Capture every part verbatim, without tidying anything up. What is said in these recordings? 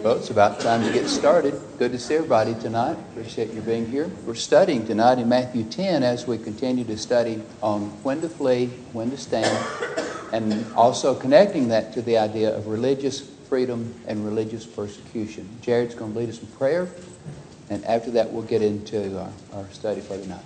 Well, it's about time to get started. Good to see everybody tonight. Appreciate you being here. We're studying tonight in Matthew ten as we continue to study on when to flee, when to stand, and also connecting that to the idea of religious freedom and religious persecution. Jared's going to lead us in prayer, and after that we'll get into our, our study for tonight.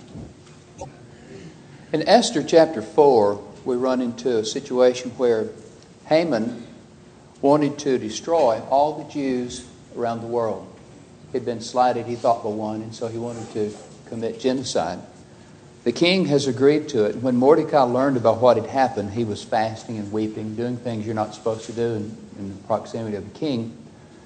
In Esther chapter four, we run into a situation where Haman wanted to destroy all the Jews around the world. He'd been slighted, he thought, by one, and so he wanted to commit genocide. The king has agreed to it. When Mordecai learned about what had happened, he was fasting and weeping, doing things you're not supposed to do in, in the proximity of the king.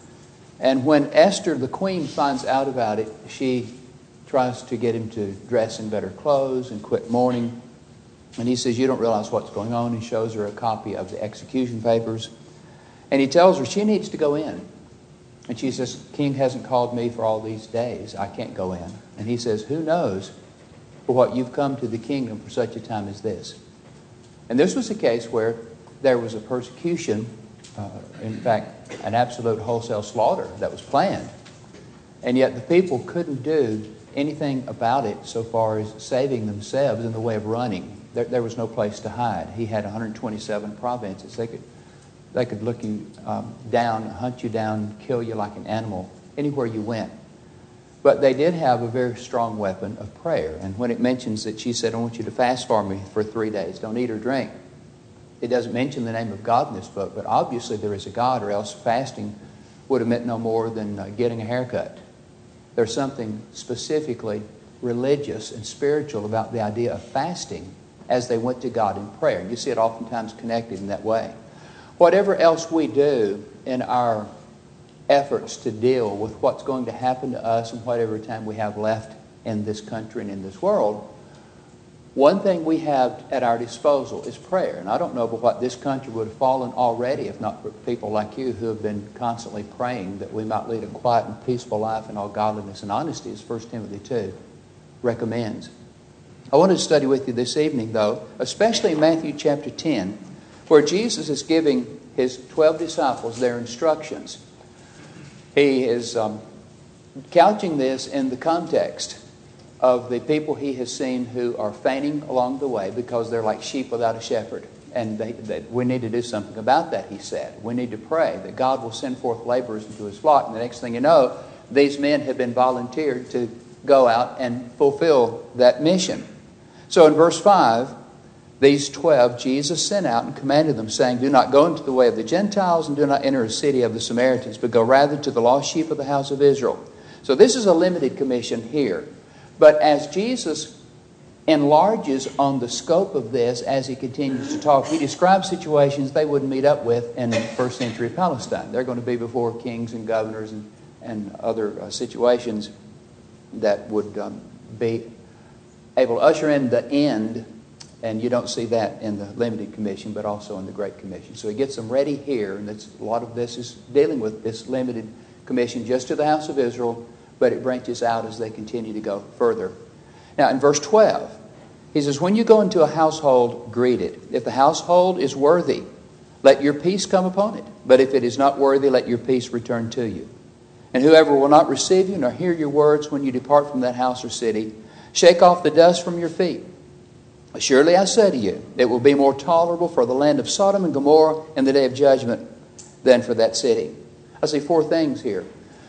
And when Esther, the queen, finds out about it, she tries to get him to dress in better clothes and quit mourning. And he says, "You don't realize what's going on." He shows her a copy of the execution papers. And he tells her she needs to go in. And she says, "King hasn't called me for all these days. I can't go in." And he says, "Who knows for what you've come to the kingdom for such a time as this?" And this was a case where there was a persecution, uh, in fact, an absolute wholesale slaughter that was planned. And yet the people couldn't do anything about it so far as saving themselves in the way of running. There, there was no place to hide. He had one hundred twenty-seven provinces. They could They could look you um, down, hunt you down, kill you like an animal, anywhere you went. But they did have a very strong weapon of prayer. And when it mentions that she said, "I want you to fast for me for three days, don't eat or drink," it doesn't mention the name of God in this book, but obviously there is a God, or else fasting would have meant no more than uh, getting a haircut. There's something specifically religious and spiritual about the idea of fasting as they went to God in prayer. You see it oftentimes connected in that way. Whatever else we do in our efforts to deal with what's going to happen to us in whatever time we have left in this country and in this world, one thing we have at our disposal is prayer. And I don't know but what this country would have fallen already if not for people like you who have been constantly praying that we might lead a quiet and peaceful life in all godliness and honesty, as First Timothy two recommends. I want to study with you this evening, though, especially in Matthew chapter ten, where Jesus is giving his twelve disciples their instructions. He is um, couching this in the context of the people he has seen who are fainting along the way because they're like sheep without a shepherd. And they, they, we need to do something about that, he said. We need to pray that God will send forth laborers into his flock. And the next thing you know, these men have been volunteered to go out and fulfill that mission. So in verse five, these twelve Jesus sent out and commanded them, saying, "Do not go into the way of the Gentiles, and do not enter a city of the Samaritans, but go rather to the lost sheep of the house of Israel." So this is a limited commission here. But as Jesus enlarges on the scope of this as he continues to talk, he describes situations they wouldn't meet up with in first century Palestine. They're going to be before kings and governors and, and other uh, situations that would um, be able to usher in the end. And you don't see that in the limited commission, but also in the Great Commission. So he gets them ready here, and that's, a lot of this is dealing with this limited commission just to the house of Israel, but it branches out as they continue to go further. Now in verse twelve, he says, "When you go into a household, greet it. If the household is worthy, let your peace come upon it. But if it is not worthy, let your peace return to you. And whoever will not receive you nor hear your words when you depart from that house or city, shake off the dust from your feet. Surely I say to you, it will be more tolerable for the land of Sodom and Gomorrah in the day of judgment than for that city." I see four things here.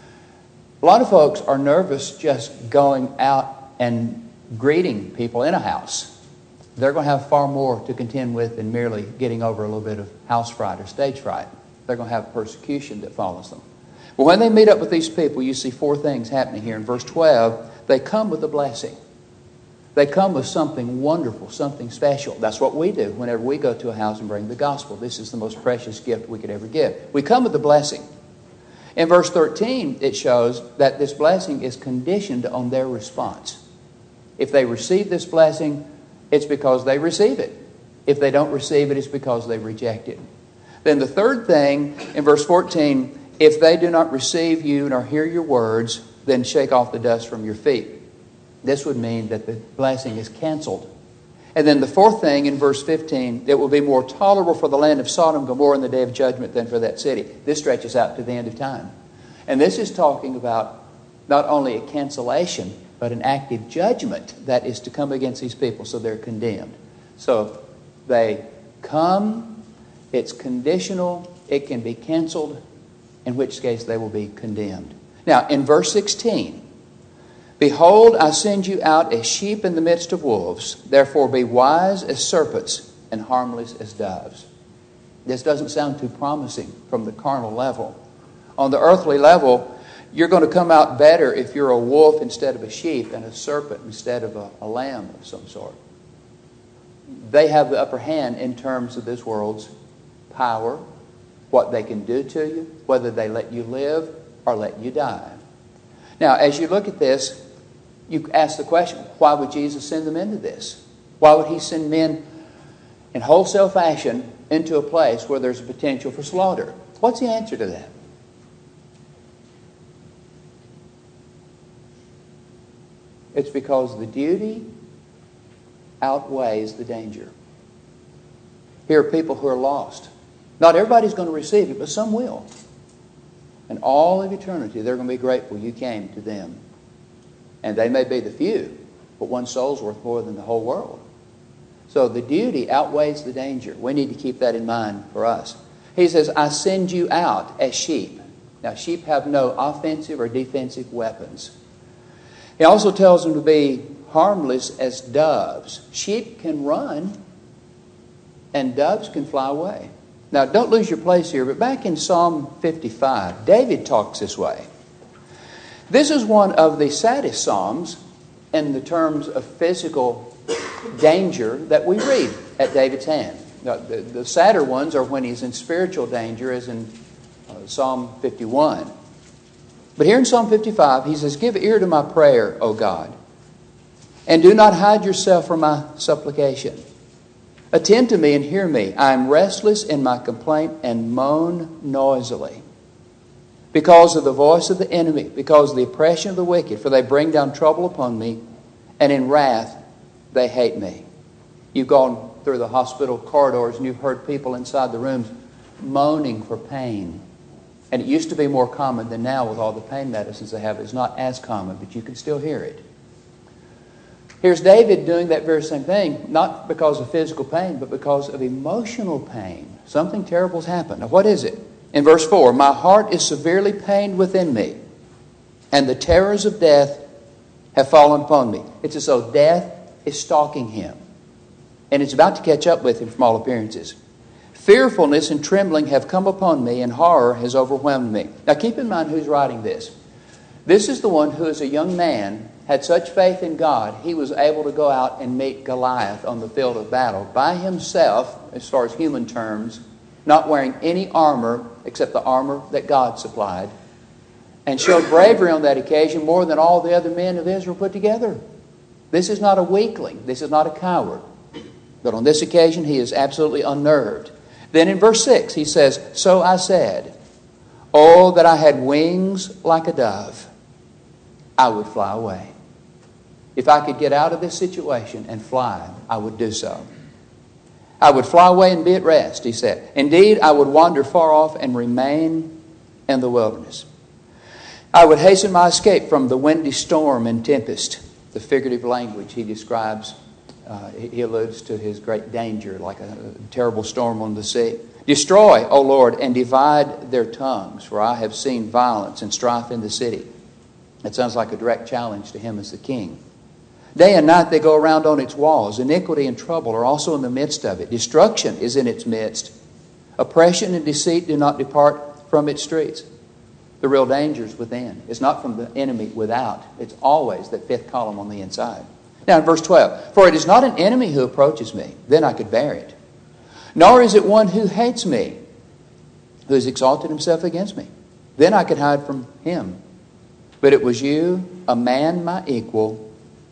A lot of folks are nervous just going out and greeting people in a house. They're going to have far more to contend with than merely getting over a little bit of house fright or stage fright. They're going to have persecution that follows them. But when they meet up with these people, you see four things happening here. In verse twelve, they come with a blessing. They come with something wonderful, something special. That's what we do whenever we go to a house and bring the gospel. This is the most precious gift we could ever give. We come with a blessing. In verse thirteen, it shows that this blessing is conditioned on their response. If they receive this blessing, it's because they receive it. If they don't receive it, it's because they reject it. Then the third thing, in verse fourteen, if they do not receive you nor hear your words, then shake off the dust from your feet. This would mean that the blessing is canceled. And then the fourth thing in verse fifteen, it will be more tolerable for the land of Sodom and Gomorrah in the day of judgment than for that city. This stretches out to the end of time. And this is talking about not only a cancellation, but an active judgment that is to come against these people, so they're condemned. So they come, it's conditional, it can be canceled, in which case they will be condemned. Now, in verse sixteen, behold, I send you out as sheep in the midst of wolves. Therefore be wise as serpents and harmless as doves. This doesn't sound too promising from the carnal level. On the earthly level, you're going to come out better if you're a wolf instead of a sheep and a serpent instead of a, a lamb of some sort. They have the upper hand in terms of this world's power, what they can do to you, whether they let you live or let you die. Now, as you look at this, you ask the question, why would Jesus send them into this? Why would he send men in wholesale fashion into a place where there's a potential for slaughter? What's the answer to that? It's because the duty outweighs the danger. Here are people who are lost. Not everybody's going to receive it, but some will. And all of eternity, they're going to be grateful you came to them. And they may be the few, but one soul's worth more than the whole world. So the duty outweighs the danger. We need to keep that in mind for us. He says, I send you out as sheep. Now, sheep have no offensive or defensive weapons. He also tells them to be harmless as doves. Sheep can run, and doves can fly away. Now, don't lose your place here, but back in Psalm fifty-five, David talks this way. This is one of the saddest psalms in the terms of physical danger that we read at David's hand. Now, the, the sadder ones are when he's in spiritual danger, as in uh, Psalm fifty-one. But here in Psalm fifty-five, he says, give ear to my prayer, O God, and do not hide yourself from my supplication. Attend to me and hear me. I am restless in my complaint and moan noisily because of the voice of the enemy, because of the oppression of the wicked, for they bring down trouble upon me, and in wrath they hate me. You've gone through the hospital corridors and you've heard people inside the rooms moaning for pain. And it used to be more common than now with all the pain medicines they have. It's not as common, but you can still hear it. Here's David doing that very same thing, not because of physical pain, but because of emotional pain. Something terrible's happened. Now, what is it? In verse four, my heart is severely pained within me, and the terrors of death have fallen upon me. It's as though death is stalking him, and it's about to catch up with him from all appearances. Fearfulness and trembling have come upon me, and horror has overwhelmed me. Now, keep in mind who's writing this. This is the one who, as a young man, had such faith in God, he was able to go out and meet Goliath on the field of battle by himself, as far as human terms, not wearing any armor except the armor that God supplied, and showed bravery on that occasion more than all the other men of Israel put together. This is not a weakling. This is not a coward. But on this occasion, he is absolutely unnerved. Then in verse six, he says, so I said, oh, that I had wings like a dove, I would fly away. If I could get out of this situation and fly, I would do so. I would fly away and be at rest, he said. Indeed, I would wander far off and remain in the wilderness. I would hasten my escape from the windy storm and tempest. The figurative language he describes, uh, he alludes to his great danger, like a, a terrible storm on the sea. Destroy, O Lord, and divide their tongues, for I have seen violence and strife in the city. It sounds like a direct challenge to him as the king. Day and night they go around on its walls. Iniquity and trouble are also in the midst of it. Destruction is in its midst. Oppression and deceit do not depart from its streets. The real danger is within. It's not from the enemy without. It's always that fifth column on the inside. Now in verse twelve, for it is not an enemy who approaches me, then I could bear it. Nor is it one who hates me, who has exalted himself against me. Then I could hide from him. But it was you, a man my equal,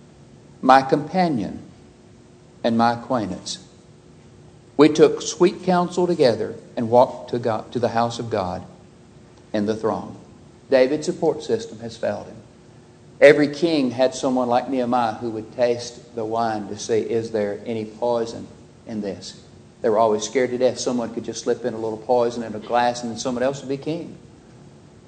my companion, and my acquaintance. We took sweet counsel together and walked to God, to the house of God in the throng. David's support system has failed him. Every king had someone like Nehemiah who would taste the wine to see, is there any poison in this? They were always scared to death. Someone could just slip in a little poison in a glass and then someone else would be king.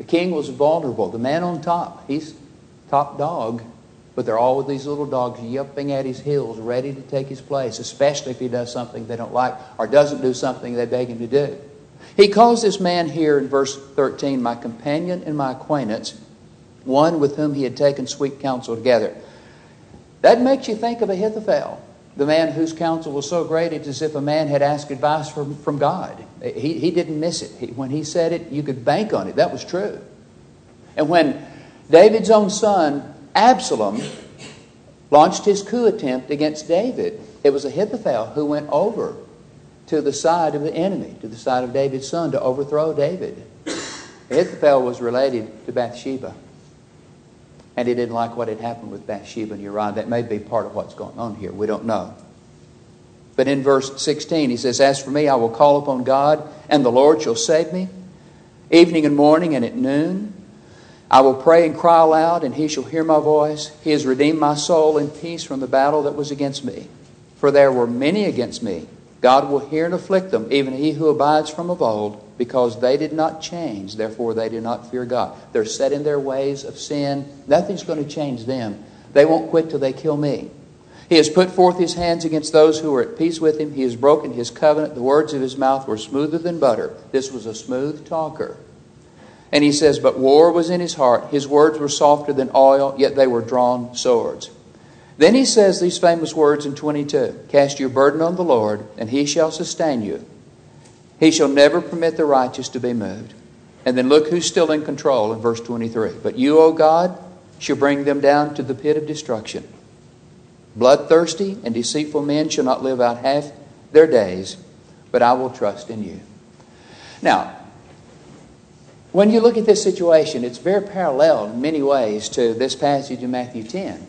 The king was vulnerable. The man on top, he's top dog. But they're all with these little dogs yipping at his heels, ready to take his place, especially if he does something they don't like or doesn't do something they beg him to do. He calls this man here in verse thirteen, my companion and my acquaintance, one with whom he had taken sweet counsel together. That makes you think of Ahithophel, the man whose counsel was so great it's as if a man had asked advice from, from God. He, he didn't miss it. He, when he said it, you could bank on it. That was true. And when David's own son, Absalom, launched his coup attempt against David, it was Ahithophel who went over to the side of the enemy, to the side of David's son, to overthrow David. Ahithophel was related to Bathsheba. And he didn't like what had happened with Bathsheba and Uriah. That may be part of what's going on here. We don't know. But in verse sixteen, he says, as for me, I will call upon God, and the Lord shall save me. Evening and morning and at noon, I will pray and cry aloud, and he shall hear my voice. He has redeemed my soul in peace from the battle that was against me. For there were many against me. God will hear and afflict them, even he who abides from of old, because they did not change. Therefore they did not fear God. They're set in their ways of sin. Nothing's going to change them. They won't quit till they kill me. He has put forth his hands against those who were at peace with him. He has broken his covenant. The words of his mouth were smoother than butter. This was a smooth talker. And he says, but war was in his heart. His words were softer than oil, yet they were drawn swords. Then he says these famous words in twenty-two. Cast your burden on the Lord, and he shall sustain you. He shall never permit the righteous to be moved. And then look who's still in control in verse twenty-three. But you, O God, shall bring them down to the pit of destruction. Bloodthirsty and deceitful men shall not live out half their days, but I will trust in you. Now, when you look at this situation, it's very parallel in many ways to this passage in Matthew ten.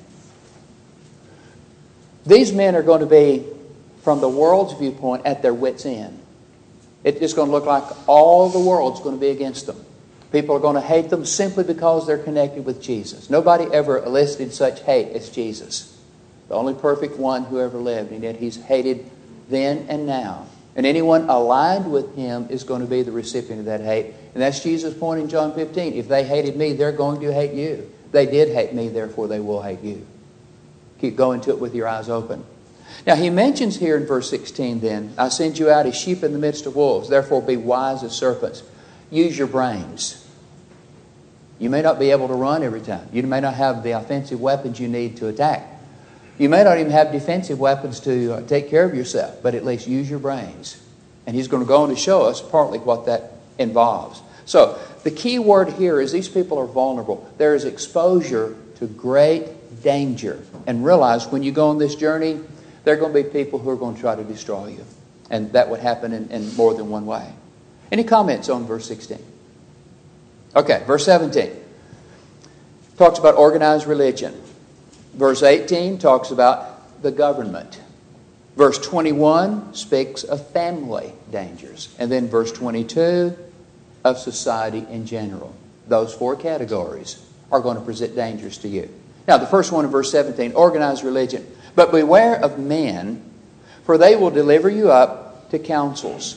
These men are going to be, from the world's viewpoint, at their wits' end. It's going to look like all the world's going to be against them. People are going to hate them simply because they're connected with Jesus. Nobody ever elicited such hate as Jesus, the only perfect one who ever lived, and yet he's hated then and now. And anyone aligned with him is going to be the recipient of that hate. And that's Jesus' point in John fifteen. If they hated me, they're going to hate you. They did hate me, therefore they will hate you. Keep going to it with your eyes open. Now he mentions here in verse sixteen then, I send you out as sheep in the midst of wolves. Therefore be wise as serpents. Use your brains. You may not be able to run every time. You may not have the offensive weapons you need to attack. You may not even have defensive weapons to uh, take care of yourself, but at least use your brains. And he's going to go on to show us partly what that involves. So the key word here is these people are vulnerable. There is exposure to great danger. And realize when you go on this journey, there are going to be people who are going to try to destroy you. And that would happen in, in more than one way. Any comments on verse sixteen? Okay, verse seventeen talks about organized religion. Verse eighteen talks about the government. Verse twenty-one speaks of family dangers. And then verse twenty-two of society in general. Those four categories are going to present dangers to you. Now, the first one in verse seventeen, organized religion. But beware of men, for they will deliver you up to councils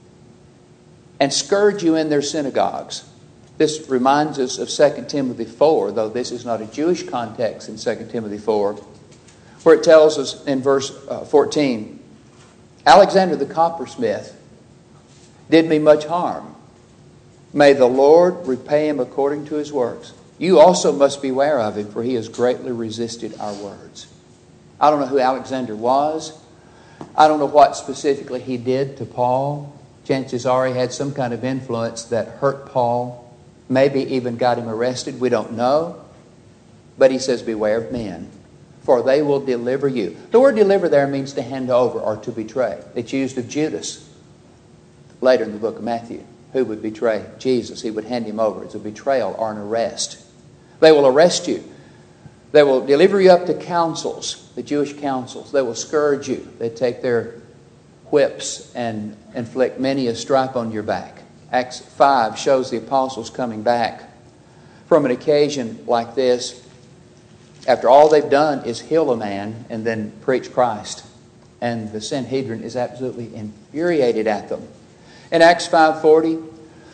and scourge you in their synagogues. This reminds us of Second Timothy four, though this is not a Jewish context in Second Timothy four, where it tells us in verse fourteen, Alexander the coppersmith did me much harm. May the Lord repay him according to his works. You also must beware of him, for he has greatly resisted our words. I don't know who Alexander was. I don't know what specifically he did to Paul. Chances are he had some kind of influence that hurt Paul. Maybe even got him arrested. We don't know. But he says, beware of men, for they will deliver you. The word deliver there means to hand over or to betray. It's used of Judas later in the book of Matthew, who would betray Jesus. He would hand him over. It's a betrayal or an arrest. They will arrest you. They will deliver you up to councils, the Jewish councils. They will scourge you. They take their whips and inflict many a stripe on your back. Acts five shows the apostles coming back from an occasion like this after all they've done is heal a man and then preach Christ. And the Sanhedrin is absolutely infuriated at them. In Acts five forty,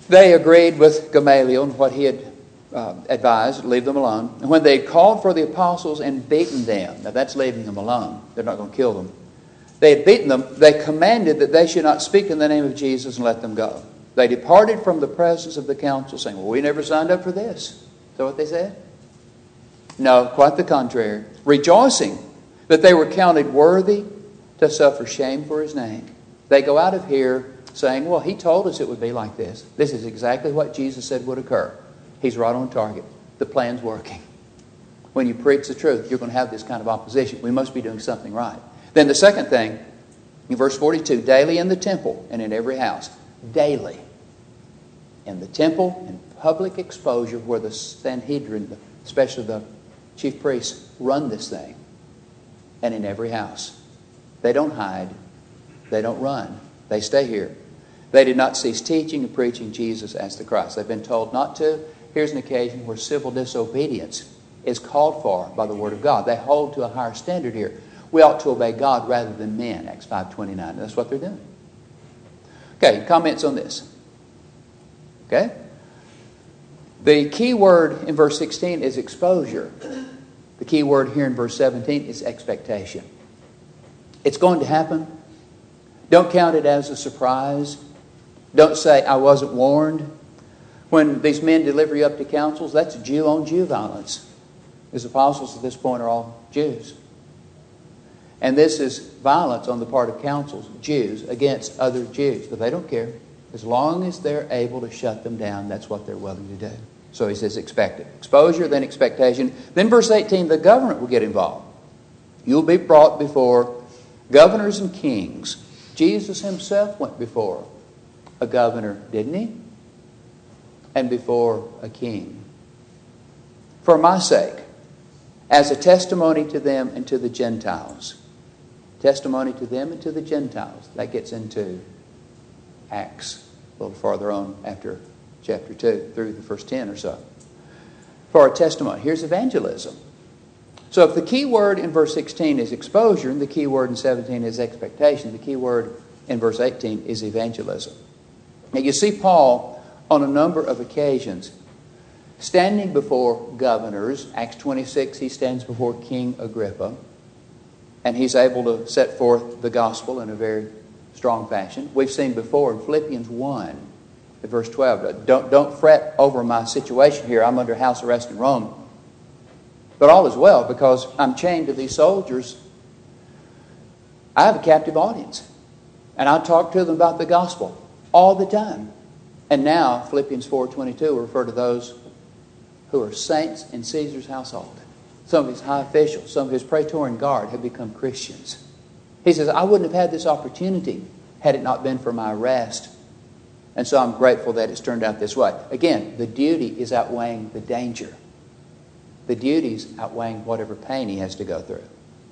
They agreed with Gamaliel and what he had uh, advised, leave them alone. And when they had called for the apostles and beaten them, now that's leaving them alone. They're not going to kill them. They had beaten them. They commanded that they should not speak in the name of Jesus and let them go. They departed from the presence of the council saying, well, we never signed up for this. Is that what they said? No, quite the contrary. Rejoicing that they were counted worthy to suffer shame for his name. They go out of here saying, well, he told us it would be like this. This is exactly what Jesus said would occur. He's right on target. The plan's working. When you preach the truth, you're going to have this kind of opposition. We must be doing something right. Then the second thing, in verse forty-two, daily in the temple and in every house. Daily. In the temple, in public exposure where the Sanhedrin, especially the chief priests, run this thing. And in every house. They don't hide. They don't run. They stay here. They did not cease teaching and preaching Jesus as the Christ. They've been told not to. Here's an occasion where civil disobedience is called for by the Word of God. They hold to a higher standard here. We ought to obey God rather than men, Acts five twenty-nine. That's what they're doing. Okay, comments on this. Okay? The key word in verse sixteen is exposure. The key word here in verse seventeen is expectation. It's going to happen. Don't count it as a surprise. Don't say, I wasn't warned. When these men deliver you up to councils, that's Jew-on-Jew violence. His apostles at this point are all Jews. And this is violence on the part of councils, Jews, against other Jews. But they don't care. As long as they're able to shut them down, that's what they're willing to do. So he says expect it. Exposure, then expectation. Then verse eighteen, the government will get involved. You'll be brought before governors and kings. Jesus himself went before a governor, didn't he? And before a king. For my sake, as a testimony to them and to the Gentiles. Testimony to them and to the Gentiles. That gets into Acts a little farther on after chapter two, through the first ten or so. For a testimony. Here's evangelism. So if the key word in verse sixteen is exposure, and the key word in seventeen is expectation, the key word in verse eighteen is evangelism. Now you see Paul on a number of occasions standing before governors. Acts twenty-six, he stands before King Agrippa, and he's able to set forth the gospel in a very strong fashion. We've seen before in Philippians one, at verse twelve, don't, don't fret over my situation here. I'm under house arrest in Rome. But all is well because I'm chained to these soldiers. I have a captive audience. And I talk to them about the gospel all the time. And now, Philippians four twenty-two will refer to those who are saints in Caesar's household. Some of his high officials, some of his Praetorian Guard have become Christians. He says, I wouldn't have had this opportunity had it not been for my arrest. And so I'm grateful that it's turned out this way. Again, the duty is outweighing the danger. The duty's outweighing whatever pain he has to go through.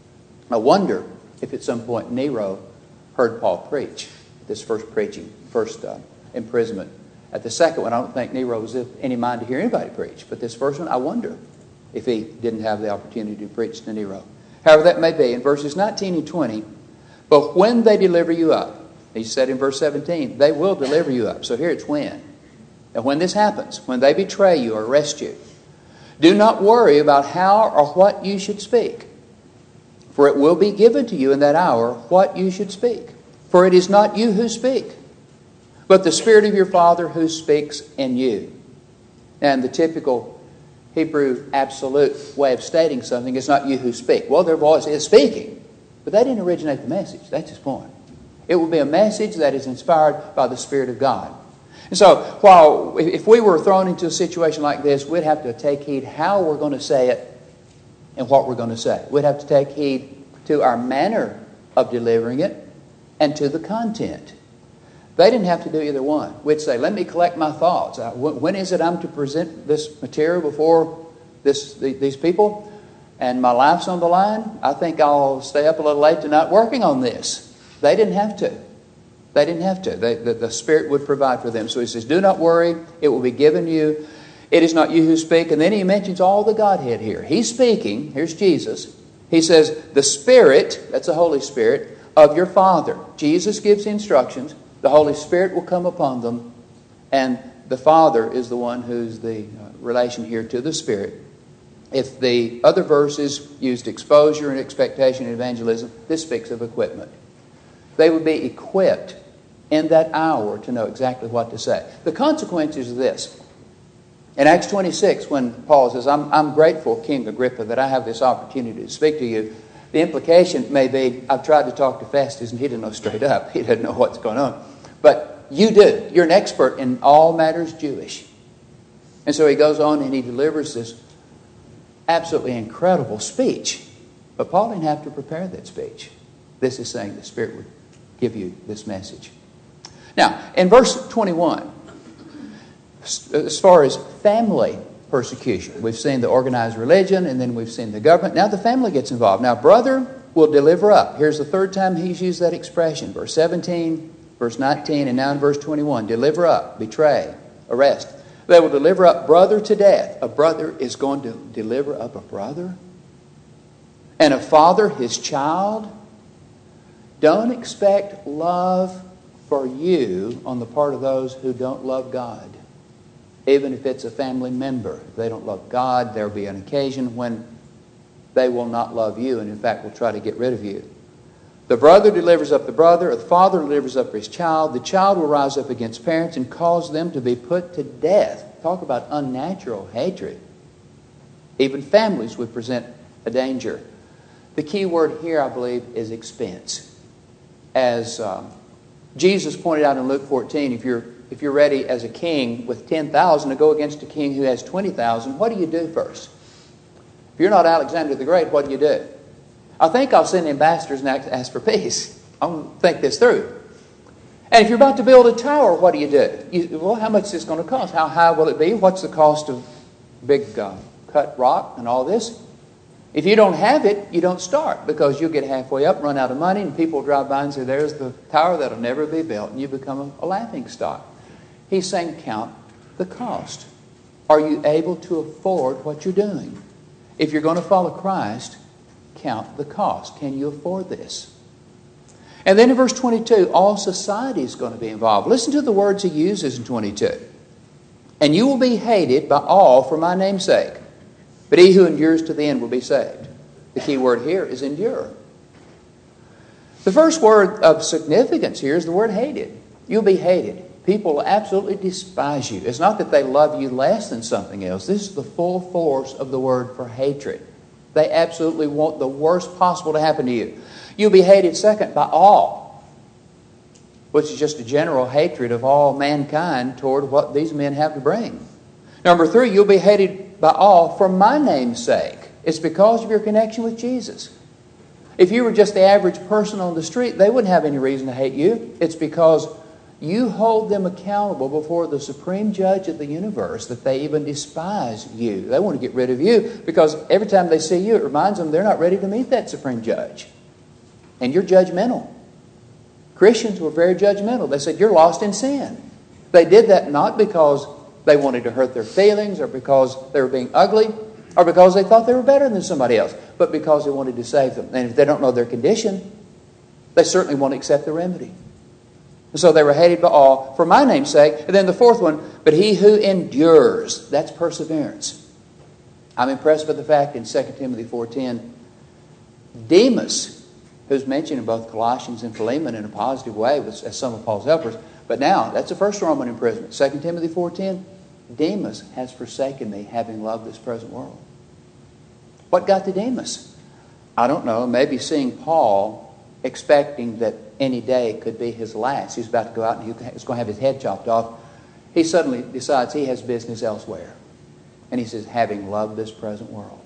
I wonder if at some point Nero heard Paul preach, this first preaching, first uh, imprisonment. At the second one, I don't think Nero was in any mind to hear anybody preach. But this first one, I wonder if he didn't have the opportunity to preach to Nero. However that may be, in verses nineteen and twenty, but when they deliver you up, he said in verse seventeen, they will deliver you up. So here it's when. And when this happens, when they betray you or arrest you, do not worry about how or what you should speak. For it will be given to you in that hour what you should speak. For it is not you who speak, but the Spirit of your Father who speaks in you. And the typical Hebrew absolute way of stating something is not you who speak. Well, their voice is speaking, but they didn't originate the message. That's his point. It will be a message that is inspired by the Spirit of God. And so, while if we were thrown into a situation like this, we'd have to take heed how we're going to say it and what we're going to say. We'd have to take heed to our manner of delivering it and to the content. They didn't have to do either one. We'd say, let me collect my thoughts. When is it I'm to present this material before this, these people? And my life's on the line? I think I'll stay up a little late tonight working on this. They didn't have to. They didn't have to. They, the, the Spirit would provide for them. So he says, do not worry. It will be given you. It is not you who speak. And then he mentions all the Godhead here. He's speaking. Here's Jesus. He says, the Spirit, that's the Holy Spirit, of your Father. Jesus gives the instructions. The Holy Spirit will come upon them. And the Father is the one who's the uh, relation here to the Spirit. If the other verses used exposure and expectation and evangelism, this speaks of equipment. They would be equipped in that hour to know exactly what to say. The consequences of this. In Acts twenty-six, when Paul says, I'm, I'm grateful, King Agrippa, that I have this opportunity to speak to you, the implication may be, I've tried to talk to Festus and he didn't know straight up. He doesn't know what's going on. But you do. You're an expert in all matters Jewish. And so he goes on and he delivers this absolutely incredible speech. But Paul didn't have to prepare that speech. This is saying the Spirit would give you this message. Now, in verse twenty-one, as far as family persecution, we've seen the organized religion and then we've seen the government. Now the family gets involved. Now, brother will deliver up. Here's the third time he's used that expression. Verse seventeen, verse nineteen, and now in verse twenty-one. Deliver up, betray, arrest. They will deliver up brother to death. A brother is going to deliver up a brother? And a father his child? Don't expect love for you on the part of those who don't love God. Even if it's a family member. If they don't love God, there will be an occasion when they will not love you and in fact will try to get rid of you. The brother delivers up the brother, or the father delivers up his child. The child will rise up against parents and cause them to be put to death. Talk about unnatural hatred. Even families would present a danger. The key word here, I believe, is expense. As um, Jesus pointed out in Luke fourteen, if you're if you're ready as a king with ten thousand to go against a king who has twenty thousand, what do you do first? If you're not Alexander the Great, what do you do? I think I'll send ambassadors and ask for peace. I'll think this through. And if you're about to build a tower, what do you do? You, well, how much is this going to cost? How high will it be? What's the cost of big uh, cut rock and all this? If you don't have it, you don't start, because you'll get halfway up, run out of money, and people drive by and say, there's the tower that'll never be built, and you become a, a laughing stock. He's saying, count the cost. Are you able to afford what you're doing? If you're going to follow Christ, count the cost. Can you afford this? And then in verse twenty-two, all society is going to be involved. Listen to the words he uses in twenty-two. And you will be hated by all for my name's sake, but he who endures to the end will be saved. The key word here is endure. The first word of significance here is the word hated. You'll be hated. People will absolutely despise you. It's not that they love you less than something else. This is the full force of the word for hatred. They absolutely want the worst possible to happen to you. You'll be hated, second, by all, which is just a general hatred of all mankind toward what these men have to bring. Number three, you'll be hated by all for my name's sake. It's because of your connection with Jesus. If you were just the average person on the street, they wouldn't have any reason to hate you. It's because you hold them accountable before the supreme judge of the universe that they even despise you. They want to get rid of you because every time they see you, it reminds them they're not ready to meet that supreme judge. And you're judgmental. Christians were very judgmental. They said, you're lost in sin. They did that not because they wanted to hurt their feelings or because they were being ugly or because they thought they were better than somebody else, but because they wanted to save them. And if they don't know their condition, they certainly won't accept the remedy. And so they were hated by all for my name's sake. And then the fourth one, but he who endures, that's perseverance. I'm impressed by the fact in Second Timothy four ten, Demas, who's mentioned in both Colossians and Philemon in a positive way as some of Paul's helpers, but now that's the first Roman imprisonment. Second Timothy four ten, Demas has forsaken me, having loved this present world. What got to Demas? I don't know. Maybe seeing Paul, expecting that any day could be his last. He's about to go out and he's going to have his head chopped off. He suddenly decides he has business elsewhere. And he says, having loved this present world.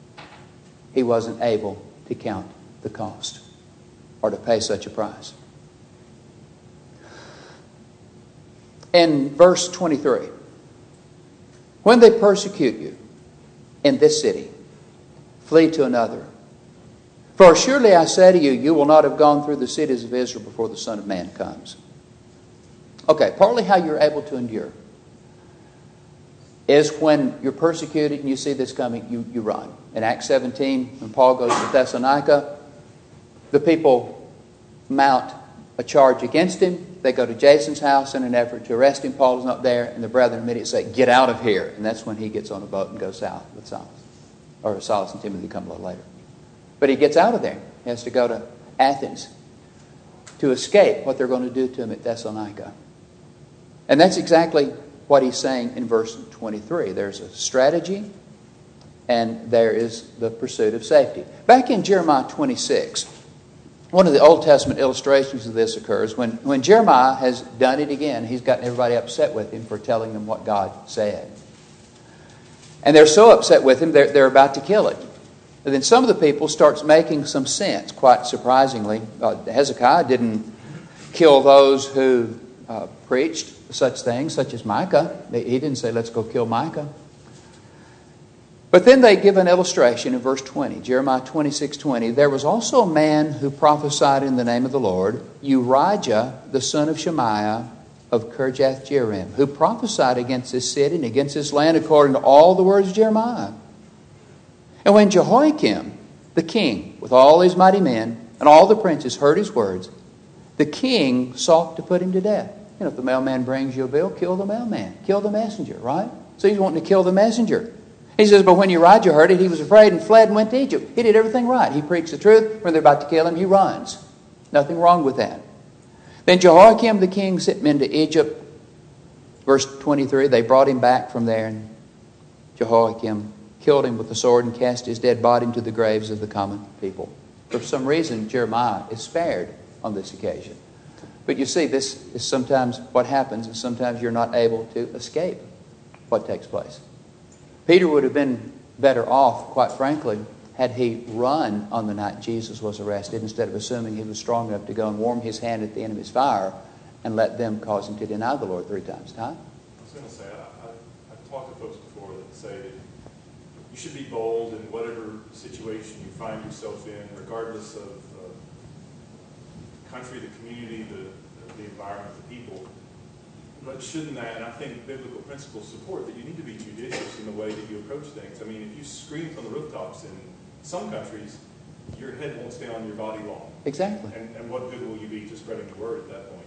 He wasn't able to count the cost or to pay such a price. In verse twenty-three, when they persecute you in this city, flee to another. For surely I say to you, you will not have gone through the cities of Israel before the Son of Man comes. Okay, partly how you're able to endure is when you're persecuted and you see this coming, you, you run. In Acts seventeen, when Paul goes to Thessalonica, the people mount a charge against him. They go to Jason's house in an effort to arrest him. Paul is not there, and the brethren immediately say, "Get out of here." And that's when he gets on a boat and goes south with Silas. Or Silas and Timothy come a little later. But he gets out of there. He has to go to Athens to escape what they're going to do to him at Thessalonica. And that's exactly what he's saying in verse twenty-three. There's a strategy, and there is the pursuit of safety. Back in Jeremiah twenty-six, one of the Old Testament illustrations of this occurs when, when Jeremiah has done it again. He's gotten everybody upset with him for telling them what God said. And they're so upset with him, they're, they're about to kill him. And then some of the people starts making some sense, quite surprisingly. Uh, Hezekiah didn't kill those who uh, preached such things, such as Micah. He didn't say, "Let's go kill Micah." But then they give an illustration in verse twenty, Jeremiah twenty-six twenty. "There was also a man who prophesied in the name of the Lord, Urijah, the son of Shemaiah of Kirjath-jearim, who prophesied against this city and against this land according to all the words of Jeremiah. And when Jehoiakim, the king, with all his mighty men and all the princes heard his words, the king sought to put him to death." You know, if the mailman brings you a bill, kill the mailman. Kill the messenger, right? So he's wanting to kill the messenger. He says, but when Urijah heard it, he was afraid and fled and went to Egypt. He did everything right. He preached the truth. When they're about to kill him, he runs. Nothing wrong with that. Then Jehoiakim the king sent men to Egypt. Verse twenty-three, they brought him back from there, and Jehoiakim killed him with the sword and cast his dead body into the graves of the common people. For some reason, Jeremiah is spared on this occasion. But you see, this is sometimes what happens, and sometimes you're not able to escape what takes place. Peter would have been better off, quite frankly, had he run on the night Jesus was arrested instead of assuming he was strong enough to go and warm his hand at the enemy's fire and let them cause him to deny the Lord three times. Ty? I was going to say, I, I, I've talked to folks before that say that you should be bold in whatever situation you find yourself in, regardless of uh, country, the community, the, the environment, the people. But shouldn't that, and I think biblical principles support that you need to be judicious in the way that you approach things. I mean, if you scream from the rooftops in some countries, your head won't stay on your body long. Exactly. And, and what good will you be to spreading the word at that point?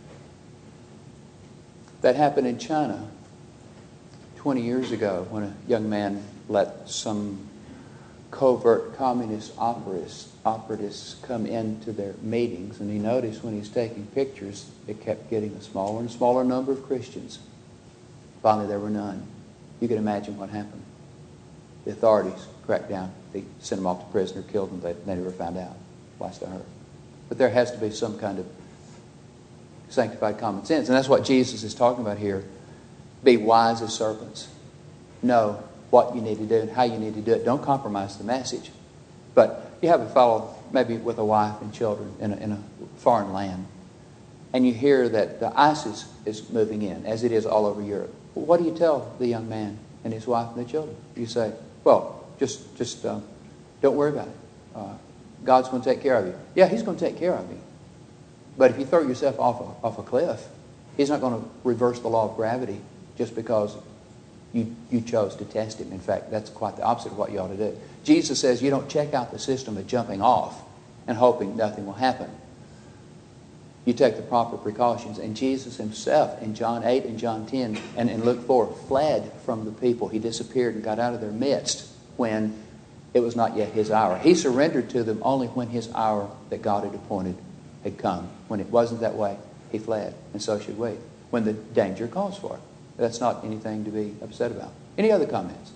That happened in China twenty years ago when a young man let some covert communist operatists, operatists come into their meetings, and he noticed when he's taking pictures, it kept getting a smaller and smaller number of Christians. Finally, there were none. You can imagine what happened. The authorities cracked down. They sent them off to prison or killed them. They, they never found out. Last I heard. But there has to be some kind of sanctified common sense. And that's what Jesus is talking about here. Be wise as serpents. Know what you need to do and how you need to do it. Don't compromise the message. But you have a fellow, maybe with a wife and children in a, in a foreign land, and you hear that the ISIS is moving in, as it is all over Europe. Well, what do you tell the young man and his wife and the children? You say, well, just just uh, don't worry about it. Uh, God's going to take care of you. Yeah, He's going to take care of you. But if you throw yourself off a, off a cliff, He's not going to reverse the law of gravity just because you, you chose to test Him. In fact, that's quite the opposite of what you ought to do. Jesus says you don't check out the system of jumping off and hoping nothing will happen. You take the proper precautions. And Jesus Himself in John eight and John ten and in Luke four fled from the people. He disappeared and got out of their midst when it was not yet His hour. He surrendered to them only when His hour that God had appointed had come. When it wasn't that way, He fled. And so should we, when the danger calls for it. That's not anything to be upset about. Any other comments?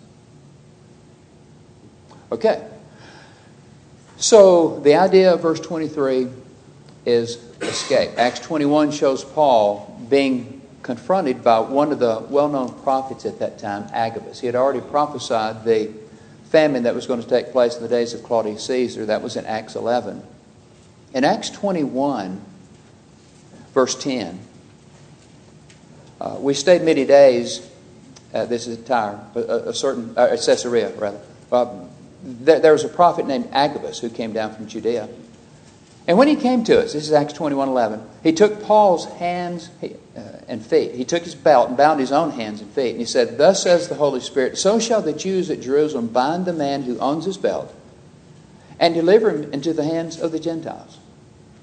Okay. So the idea of verse twenty-three is escape. Acts twenty-one shows Paul being confronted by one of the well-known prophets at that time, Agabus. He had already prophesied the famine that was going to take place in the days of Claudius Caesar. That was in Acts eleven. In Acts twenty-one, verse ten, uh, we stayed many days. Uh, this is Tyre, a, a certain uh, Caesarea rather. Uh, there, there was a prophet named Agabus who came down from Judea. And when he came to us, this is Acts twenty-one eleven, he took Paul's hands uh, and feet. He took his belt and bound his own hands and feet. And he said, thus says the Holy Spirit, so shall the Jews at Jerusalem bind the man who owns his belt and deliver him into the hands of the Gentiles.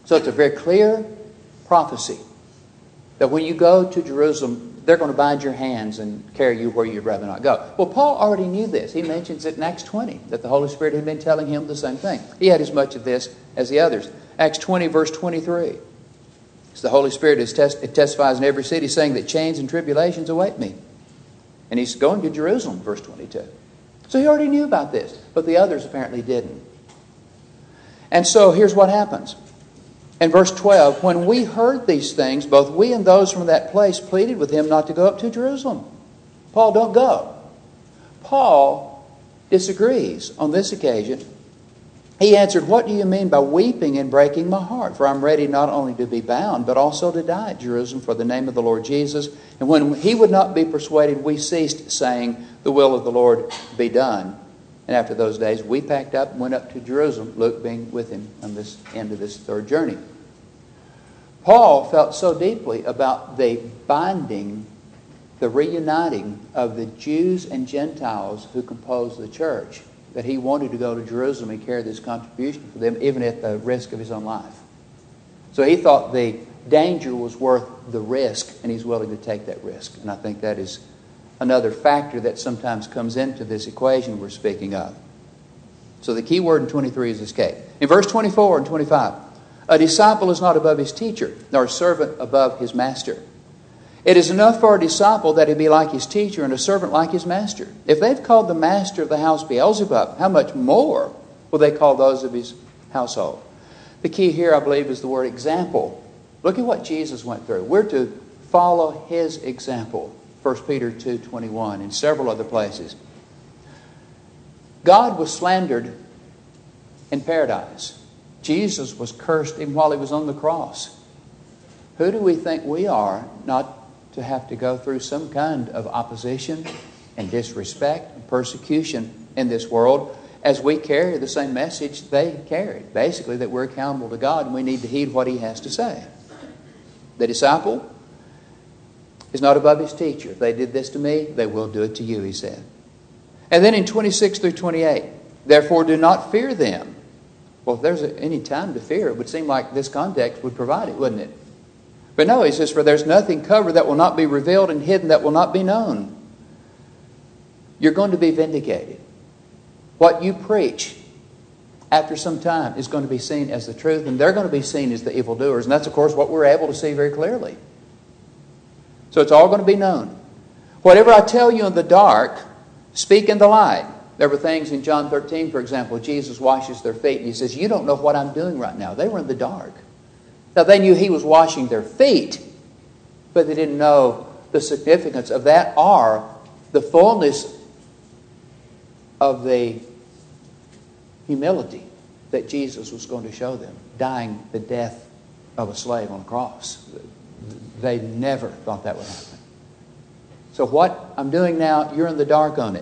So it's a very clear prophecy that when you go to Jerusalem, they're going to bind your hands and carry you where you'd rather not go. Well, Paul already knew this. He mentions it in Acts twenty, that the Holy Spirit had been telling him the same thing. He had as much of this as the others. Acts twenty, verse twenty-three. So the Holy Spirit is test- it testifies in every city, saying that chains and tribulations await me. And he's going to Jerusalem, verse twenty-two. So he already knew about this, but the others apparently didn't. And so here's what happens. In verse twelve, when we heard these things, both we and those from that place pleaded with him not to go up to Jerusalem. Paul, don't go. Paul disagrees on this occasion. He answered, what do you mean by weeping and breaking my heart? For I'm ready not only to be bound, but also to die at Jerusalem for the name of the Lord Jesus. And when he would not be persuaded, we ceased, saying, the will of the Lord be done. And after those days, we packed up and went up to Jerusalem, Luke being with him on this end of this third journey. Paul felt so deeply about the binding, the reuniting of the Jews and Gentiles who composed the church, that he wanted to go to Jerusalem and carry this contribution for them, even at the risk of his own life. So he thought the danger was worth the risk, and he's willing to take that risk. And I think that is another factor that sometimes comes into this equation we're speaking of. So the key word in twenty-three is escape. In verse twenty-four and twenty-five, a disciple is not above his teacher, nor a servant above his master. It is enough for a disciple that he be like his teacher and a servant like his master. If they've called the master of the house Beelzebub, how much more will they call those of his household? The key here, I believe, is the word example. Look at what Jesus went through. We're to follow his example. First Peter two twenty-one and several other places. God was slandered in paradise. Jesus was cursed even while he was on the cross. Who do we think we are not to have to go through some kind of opposition and disrespect and persecution in this world as we carry the same message they carried? Basically, that we're accountable to God and we need to heed what he has to say. The disciple is not above his teacher. If they did this to me, they will do it to you, he said. And then in twenty-six through twenty-eight, therefore do not fear them. Well, if there's any time to fear, it would seem like this context would provide it, wouldn't it? But no, he says, for there's nothing covered that will not be revealed and hidden that will not be known. You're going to be vindicated. What you preach after some time is going to be seen as the truth, and they're going to be seen as the evildoers. And that's, of course, what we're able to see very clearly. So it's all going to be known. Whatever I tell you in the dark, speak in the light. There were things in John thirteen, for example, Jesus washes their feet and he says, you don't know what I'm doing right now. They were in the dark. Now they knew he was washing their feet, but they didn't know the significance of that or the fullness of the humility that Jesus was going to show them, dying the death of a slave on a cross. They never thought that would happen. So what I'm doing now, you're in the dark on it.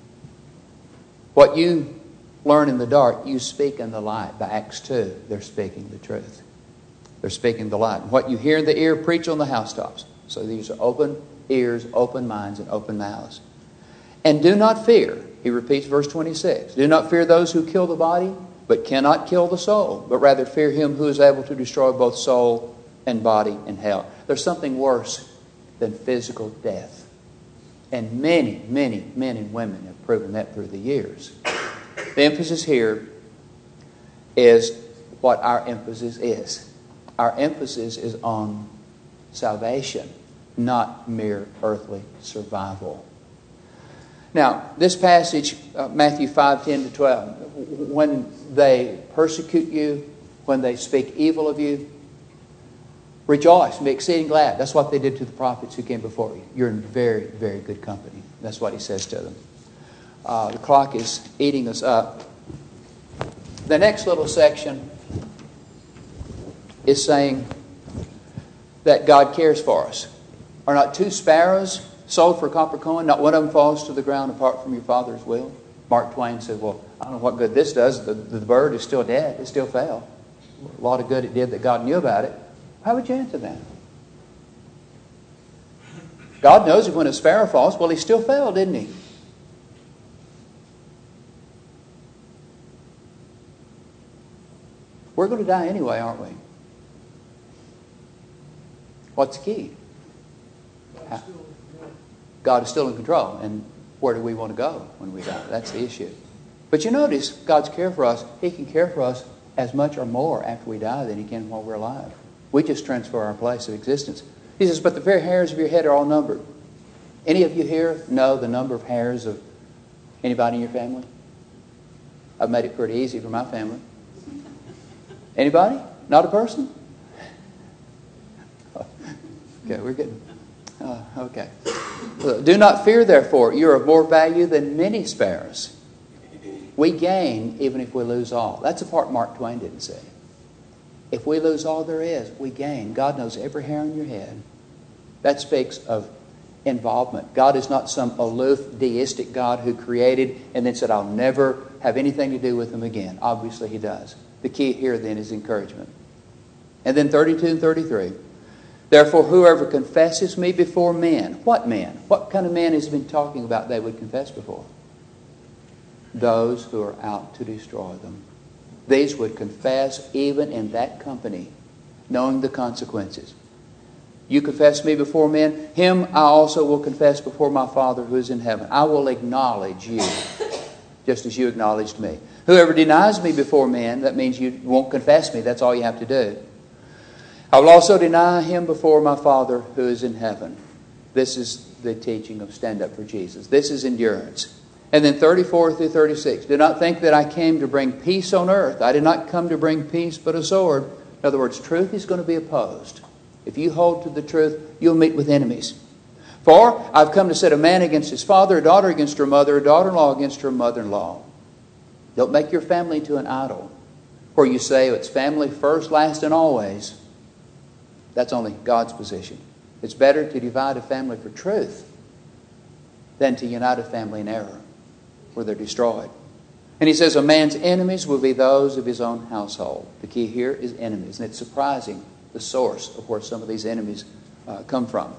What you learn in the dark, you speak in the light. By Acts two, they're speaking the truth. They're speaking the light. And what you hear in the ear, preach on the housetops. So these are open ears, open minds, and open mouths. And do not fear. He repeats verse twenty-six. Do not fear those who kill the body, but cannot kill the soul. But rather fear him who is able to destroy both soul and body in hell. There's something worse than physical death. And many, many men and women have proven that through the years. The emphasis here is what our emphasis is. Our emphasis is on salvation, not mere earthly survival. Now, this passage, uh, Matthew five, ten to twelve, when they persecute you, when they speak evil of you, rejoice and be exceeding glad. That's what they did to the prophets who came before you. You're in very, very good company. That's what he says to them. Uh, the clock is eating us up. The next little section is saying that God cares for us. Are not two sparrows sold for a copper coin? Not one of them falls to the ground apart from your Father's will. Mark Twain said, well, I don't know what good this does. The, the bird is still dead. It still fell. A lot of good it did that God knew about it. How would you answer that? God knows that when a sparrow falls, well, he still fell, didn't he? We're going to die anyway, aren't we? What's the key? God is still in control. And where do we want to go when we die? That's the issue. But you notice God's care for us, He can care for us as much or more after we die than He can while we're alive. We just transfer our place of existence. He says, but the very hairs of your head are all numbered. Any of you here know the number of hairs of anybody in your family? I've made it pretty easy for my family. Anybody? Not a person? Okay, we're getting... Uh, okay. Do not fear, therefore. You are of more value than many sparrows. We gain even if we lose all. That's the part Mark Twain didn't say. If we lose all there is, we gain. God knows every hair on your head. That speaks of involvement. God is not some aloof, deistic God who created and then said, I'll never have anything to do with Him again. Obviously He does. The key here then is encouragement. And then thirty-two and thirty-three. Therefore, whoever confesses me before men. What men? What kind of men has He been talking about they would confess before? Those who are out to destroy them. These would confess even in that company, knowing the consequences. You confess me before men, Him I also will confess before my Father who is in heaven. I will acknowledge you, just as you acknowledged me. Whoever denies me before men, that means you won't confess me. That's all you have to do. I will also deny Him before my Father who is in heaven. This is the teaching of stand up for Jesus. This is endurance. And then thirty-four through thirty-six. Do not think that I came to bring peace on earth. I did not come to bring peace but a sword. In other words, truth is going to be opposed. If you hold to the truth, you'll meet with enemies. For I've come to set a man against his father, a daughter against her mother, a daughter-in-law against her mother-in-law. Don't make your family into an idol, where you say it's family first, last, and always. That's only God's position. It's better to divide a family for truth than to unite a family in error, where they're destroyed. And he says a man's enemies will be those of his own household. The key here is enemies. And it's surprising the source of where some of these enemies uh, come from.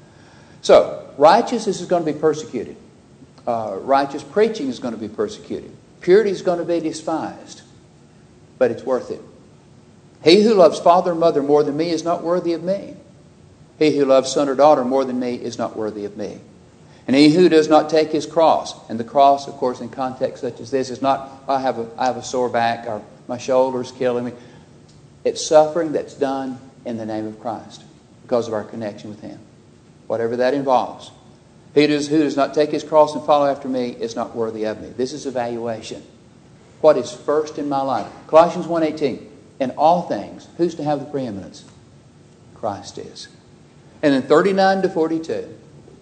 So, righteousness is going to be persecuted. Uh, righteous preaching is going to be persecuted. Purity is going to be despised. But it's worth it. He who loves father and mother more than me is not worthy of me. He who loves son or daughter more than me is not worthy of me. And he who does not take his cross, and the cross, of course, in context such as this, is not, I have a, I have a sore back, or my shoulder's killing me. It's suffering that's done in the name of Christ because of our connection with Him. Whatever that involves. He does, who does not take his cross and follow after me is not worthy of me. This is evaluation. What is first in my life? Colossians one eighteen. In all things, who's to have the preeminence? Christ is. And then thirty-nine to forty-two.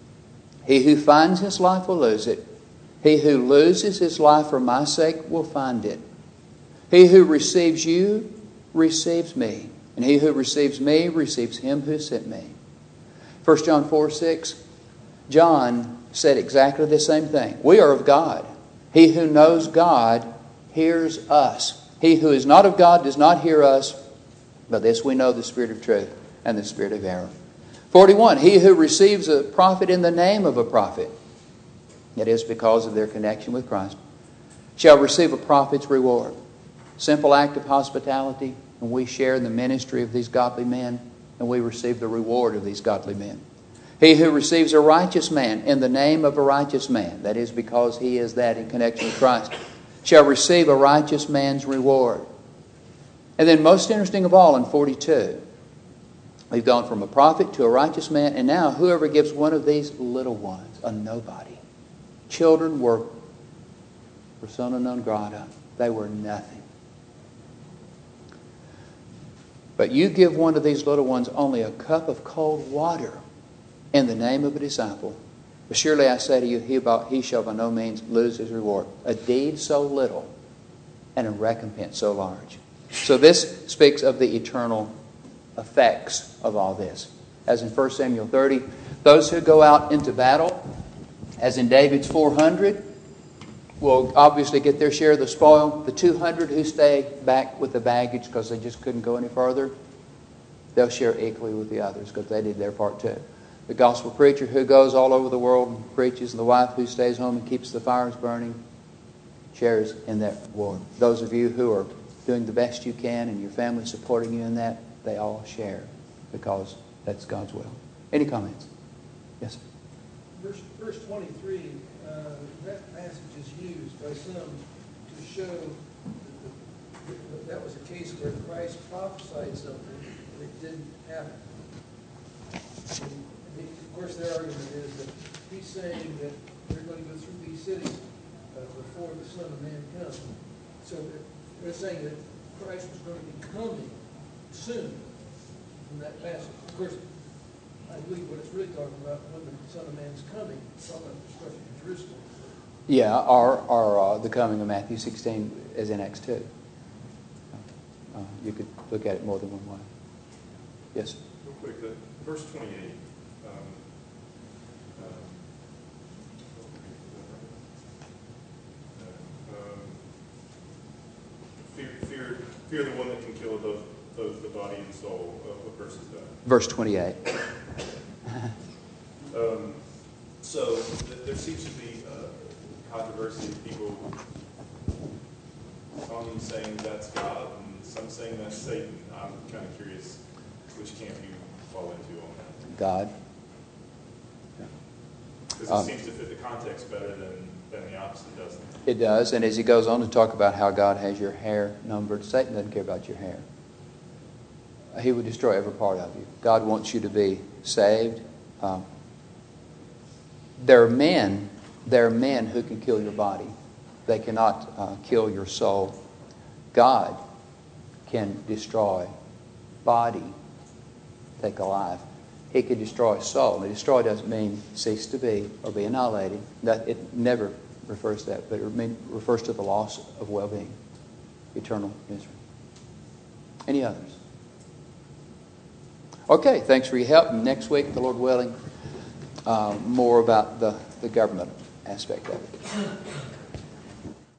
He who finds his life will lose it. He who loses his life for my sake will find it. He who receives you receives me. And he who receives me receives Him who sent me. First John four six. John said exactly the same thing. We are of God. He who knows God hears us. He who is not of God does not hear us. But this we know, the spirit of truth and the spirit of error. forty-one. He who receives a prophet in the name of a prophet, it is because of their connection with Christ, shall receive a prophet's reward. Simple act of hospitality, and we share in the ministry of these godly men, and we receive the reward of these godly men. He who receives a righteous man in the name of a righteous man, that is because he is that in connection with Christ, shall receive a righteous man's reward. And then most interesting of all in forty-two, we've gone from a prophet to a righteous man, and now whoever gives one of these little ones, a nobody. Children were persona non grata. They were nothing. But you give one of these little ones only a cup of cold water in the name of a disciple. But surely I say to you, he, about, he shall by no means lose his reward. A deed so little and a recompense so large. So this speaks of the eternal effects of all this. As in First Samuel thirty, those who go out into battle, as in David's four hundred, will obviously get their share of the spoil. The two hundred who stay back with the baggage because they just couldn't go any further, they'll share equally with the others because they did their part too. The gospel preacher who goes all over the world and preaches, and the wife who stays home and keeps the fires burning, shares in that reward. Those of you who are doing the best you can and your family supporting you in that, they all share because That's God's will. Any comments? Yes, sir. Verse, verse twenty-three, uh, that passage is used by some to show that that was a case where Christ prophesied something and it didn't happen. And the, of course, their argument is that he's saying that they're going to go through these cities uh, before the Son of Man comes. So they're saying that Christ was going to be coming soon in that passage. Of course, I believe what it's really talking about when the Son of Man's coming, it's talking about the destruction of Jerusalem. Yeah, or, or uh, the coming of Matthew sixteen as in Acts two. Uh, you could look at it more than one way. Yes, sir. Real quick, the, verse twenty-eight. Um, um, um, fear, fear, fear the one that can kill both, both the body and soul. Uh, what verse is that? Verse twenty-eight. um, so th- there seems to be uh, controversy of people, some saying that's God and some saying that's Satan. I'm kind of curious which camp you fall into on that. God. Because it Um, seems to fit the context better than, than the opposite, doesn't it? It does, and as he goes on to talk about how God has your hair numbered, Satan doesn't care about your hair. He would destroy every part of you. God wants you to be saved. Um, there are men, there are men who can kill your body. They cannot uh, kill your soul. God can destroy body, take a life. He can destroy soul. And destroy doesn't mean cease to be or be annihilated. That it never refers to that, but it mean, refers to the loss of well-being, eternal misery. Any others? Okay, thanks for your help. And next week, the Lord willing, uh, more about the, the government aspect of it.